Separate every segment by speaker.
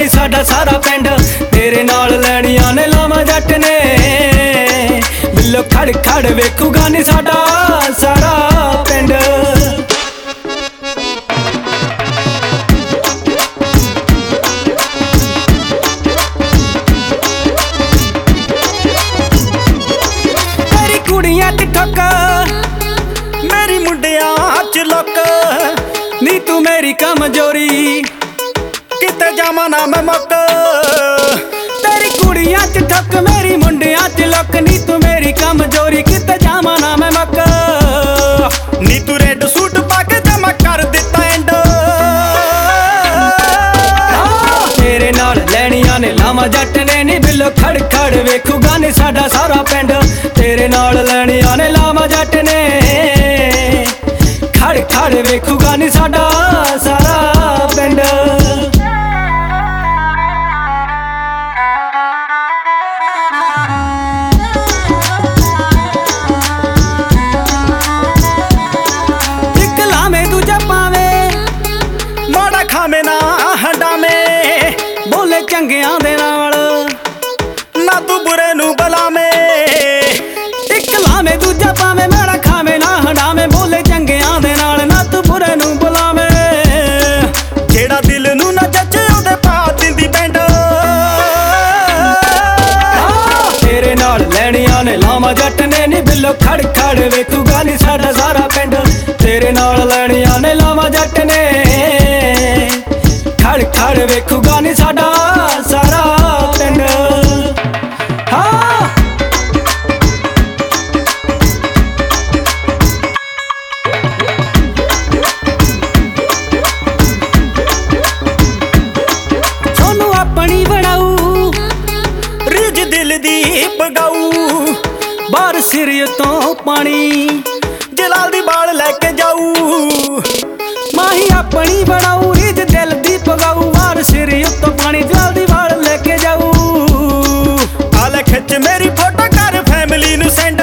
Speaker 1: ਨੀ ਸਾਡਾ ਸਾਰਾ ਪਿੰਡ, ਤੇਰੇ ਨਾਲ ਲੈਣੀਆਂ ਨੇ ਲਾਵਾਂ ਜੱਟ ਨੇ। ਬਿੱਲੋ ਖੜ ਖੜ ਵੇਖੂਗਾ ਨੀ ਸਾਡਾ ਸਾਰਾ ਪਿੰਡ। ਤੇਰੀ ਕੁੜੀਆਂ ਚ ਠੱਕ, ਮੇਰੀ ਮੁੰਡਿਆਂ ਚ ਲੁੱਕ, ਨੀ ਤੂੰ ਮੇਰੀ ਕਮਜ਼ੋਰੀ ਕਿਤੇ ਜਾਵਾਂ ਨਾ ਮੈਂ ਮੁੱਕ। ਤੇਰੀ ਕੁੜੀਆਂ ਚ ਠੱਕ, ਮੇਰੀ ਮੁੰਡਿਆਂ ਚ ਲੁੱਕ, ਨੀ ਤੂੰ ਮੇਰੀ ਕਮਜ਼ੋਰੀ ਕਿਤੇ ਜਾਵਾਂ ਨਾ ਮੈਂ ਮੁੱਕ। ਨੀ ਤੂੰ ਰੈੱਡ ਸੂਟ ਪਾ ਕੇ ਤੇ ਮੈਂ ਕਰ ਦਿੱਤਾ ਐਂਡ। ਤੇਰੇ ਨਾਲ ਲੈਣੀਆਂ ਨੇ ਲਾਵਾਂ ਜੱਟ ਨੇ, ਨੀ ਬਿੱਲੋ ਖੜ ਖੜ ਵੇਖੂਗਾ ਨੀ ਸਾਡਾ ਸਾਰਾ ਪਿੰਡ, ਤੇਰੇ ਨਾਲ ਲੈਣੀਆਂ ਨੇ ਲਾਵਾਂ ਜੱਟ ਨੇ। ਖੜ ਖੜ ਵੇਖੂਗਾ ਨੀ ਸਾਡਾ ਸਾਰਾ ਪਿੰਡ। ਇੱਕ ਲਾਵੇਂ ਦੂਜਾ ਪਾਵੇਂ, ਮਾੜਾ ਖਾਵੇਂ ਨਾ ਹੰਡਾਵੇਂ, ਬੋਲੇ ਚੰਗਿਆਂ ਦੇ ਨਾਲ ਨਾ ਤੂੰ ਬੁਰੇ ਨੂੰ ਬੁਲਾਵੇਂ। ਇੱਕ ਲਾਵੇਂ ਦੂਜਾ ਪਾਵੇਂ, ਮਾੜਾ ਖਾਵੇਂ ਨਾ ਹੰਡਾਵੇਂ, ਬੋਲੇ ਚੰਗਿਆਂ ਦੇ ਨਾਲ ਨਾ ਤੂੰ ਬੁਰੇ ਨੂੰ ਬੁਲਾਵੇਂ। ਜਿਹੜਾ ਦਿਲ ਨੂੰ ਨਾ ਜੱਜੇ ਉਹਦੇ ਪਾ ਦਿੰਦੀ ਬੈਂਡ। ਤੇਰੇ ਨਾਲ ਲੈਣੀਆਂ ਨੇ ਲਾਵਾਂ ਜੱਟ ਨੇ, ਨੀ ਬਿੱਲੋ ਖੜ ਖੜ ਵੇਖੂਗਾ ਨੀ ਸਾਡਾ ਸਾਰਾ ਪਿੰਡ, ਤੇਰੇ ਨਾਲ ਲੈਣੀਆਂ ਨੇ ਲਾਵਾਂ ਜੱਟ ਨੇ। ਖੜ ਖੜ ਵੇਖੂਗਾ ਨੀ ਸਾਡਾ ਸਾਰਾ ਪਿੰਡ। ਹਾਂ ਸੋਨੂੰ ਆਪਣੀ ਬਣਾਊ, ਰੀਝ ਦਿਲ ਦੀ ਪਗਾਊ, ਬਾਹਰ ਸਿਰ ਤੋਂ ਪਾਣੀ ਜਲਾਲ ਦੀ ਬਾਲ ਲੈ ਕੇ ਜਾਊ। ਮਾਹੀ ਆਪਣੀ ਬਣਾਊ, ਰੀਝ ਦਿਲ ਦੀ ਪਗਾਊ, ਬਾਹਰ ਸਿਰ ਤੋਂ ਪਾਣੀ ਜਲਾਲ ਦੀ ਬਾਲ ਲੈ ਕੇ ਜਾਊ। ਆ ਲੈ ਖਿੱਚ ਮੇਰੀ ਫੋਟੋ ਕਰ ਫੈਮਿਲੀ ਨੂੰ ਸੈਂਡ।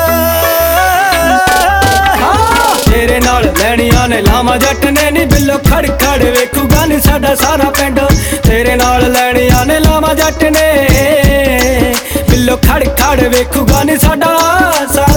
Speaker 1: ਤੇਰੇ ਨਾਲ ਲੈਣੀਆਂ ਨੇ ਲਾਵਾਂ ਜੱਟ ਨੇ, ਨੀ ਬਿੱਲੋ ਖੜ ਖੜ ਵੇਖੂਗਾ ਨੀ ਸਾਡਾ ਸਾਰਾ ਪਿੰਡ, ਤੇਰੇ ਨਾਲ ਲੈਣੀਆਂ ਨੇ ਲਾਵਾਂ ਜੱਟ ਨੇ। ਬਿੱਲੋ ਖੜ ਖੜ ਵੇਖੂਗਾ ਨੀ ਸਾਡਾ ਸਾਰਾ